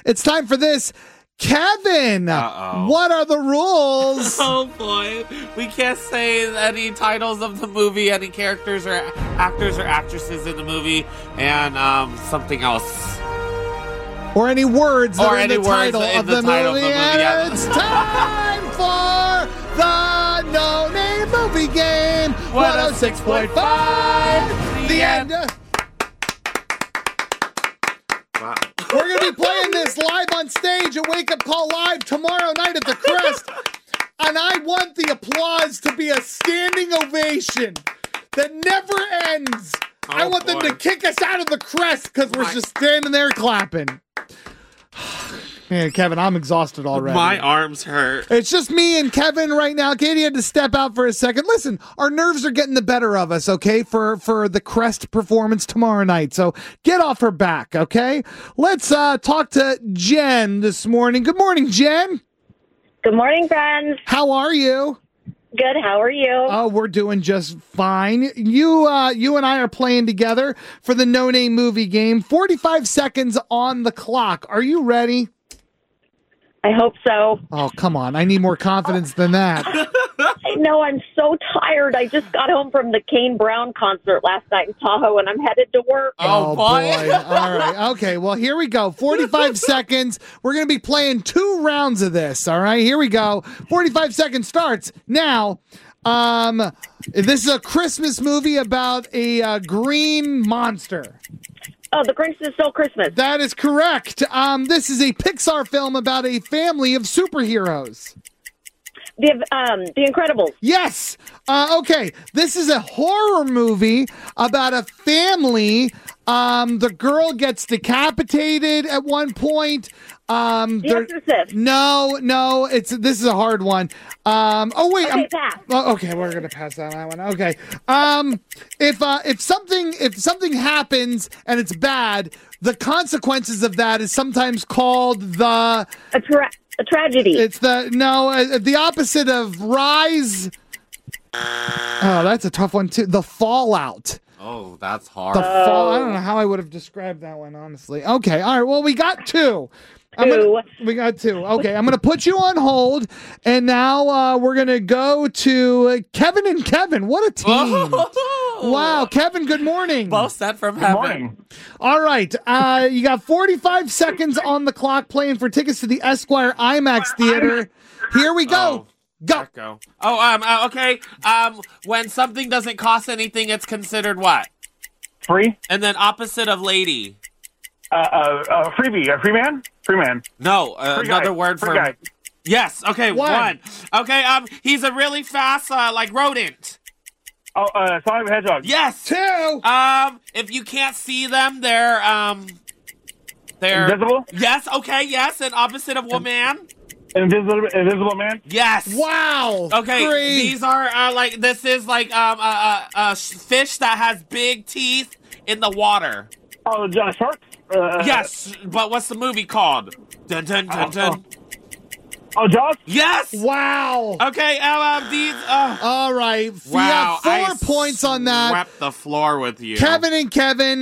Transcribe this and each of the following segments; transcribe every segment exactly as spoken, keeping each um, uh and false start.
It's time for this. Kevin, Uh-oh. what are the rules? Oh boy, we can't say any titles of the movie, any characters or actors or actresses in the movie, and um, something else. Or any words that Or are in any the words title, in of, the the title movie. of the movie, And yeah. it's time for the No Name Movie Game. one oh six point five. The end. Wow. We're going to be playing this live on stage at Wake Up Call Live tomorrow night at the Crest. And I want the applause to be a standing ovation that never ends. Oh, I want them boy. to kick us out of the Crest because we're My- just standing there clapping. Man, Kevin, I'm exhausted already. My arms hurt. It's just me and Kevin right now. Katie had to step out for a second. Listen, our nerves are getting the better of us, okay, for, for the Crest performance tomorrow night. So get off her back, okay? Let's uh, talk to Jen this morning. Good morning, Jen. Good morning, friends. How are you? Good. How are you? Oh, we're doing just fine. You uh, you and I are playing together for the No Name Movie Game. forty-five seconds on the clock. Are you ready? I hope so. Oh, come on. I need more confidence than that. I know I'm so tired. I just got home from the Kane Brown concert last night in Tahoe, and I'm headed to work. Oh, boy. All right. Okay. Well, here we go. forty-five seconds. We're going to be playing two rounds of this. All right. Here we go. forty-five seconds starts now. Um, this is a Christmas movie about a uh, green monster. Oh, The Grinch That Stole Christmas. That is correct. Um, this is a Pixar film about a family of superheroes. The um, The Incredibles. Yes. Uh, okay. This is a horror movie about a family. Um, the girl gets decapitated at one point. Um, The there- Exorcist. no, no. It's this is a hard one. Um, oh wait. Okay, I'm- pass. Oh, okay, we're gonna pass on that one. Okay. Um, if uh, if something if something happens and it's bad, the consequences of that is sometimes called the. A, tra- a tragedy. It's the no, uh, the opposite of rise. Oh, that's a tough one too. The fallout. Oh, that's hard. The fall. I don't know how I would have described that one honestly. Okay, all right. Well, we got two. I'm gonna, we got two. Okay, I'm going to put you on hold, and now uh, we're going to go to uh, Kevin and Kevin. What a team! Wow, Kevin. Good morning. Both sent from heaven. Morning. All right, uh, you got forty-five seconds on the clock playing for tickets to the Esquire IMAX Theater. Here we go. Oh. Go. Go. Oh, um, uh, okay. Um, when something doesn't cost anything, it's considered what? Free? And then opposite of lady. Uh, uh, uh, freebie. A free man? Free man. No, uh, Free another guy. word Free for. guy. Yes. Okay. One. One. Okay. Um, he's a really fast, uh, like rodent. Oh, uh, Sonic the Hedgehog. Yes. Two. Um, if you can't see them, they're um, they're Invisible? Yes. Okay. Yes. And opposite of woman. Invisible, invisible man? Yes. Wow. Okay, Three. these are uh, like this is like um a, a, a fish that has big teeth in the water. Oh, John Shark? Uh, Yes, but what's the movie called? Dun dun dun dun. Oh, Jaws? Yes. Wow. Okay. Um, um these. Uh, All right. wow. You have four I points on that. Swept the floor with you, Kevin and Kevin,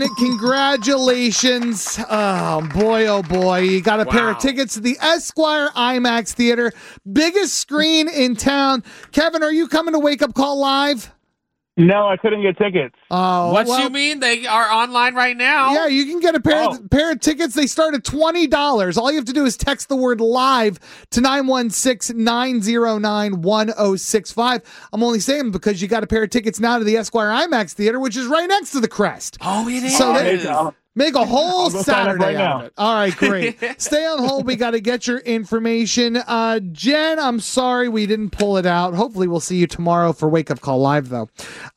congratulations. Oh, boy, oh, boy. You got a pair of Wow. tickets to the Esquire IMAX Theater, biggest screen in town. Kevin, are you coming to Wake Up Call Live? No, I couldn't get tickets. Oh, What well, you mean? They are online right now. Yeah, you can get a pair, Oh. of, pair of tickets. They start at twenty dollars. All you have to do is text the word live to nine one six, nine zero nine, one zero six five. I'm only saying because you got a pair of tickets now to the Esquire IMAX Theater, which is right next to the Crest. Oh, it is. So Oh, they- okay, I'll- Make a whole I'll go sign up Saturday right out now. of it. All right, great. Stay on hold. We got to get your information. Uh, Jen, I'm sorry we didn't pull it out. Hopefully we'll see you tomorrow for Wake Up Call Live, though.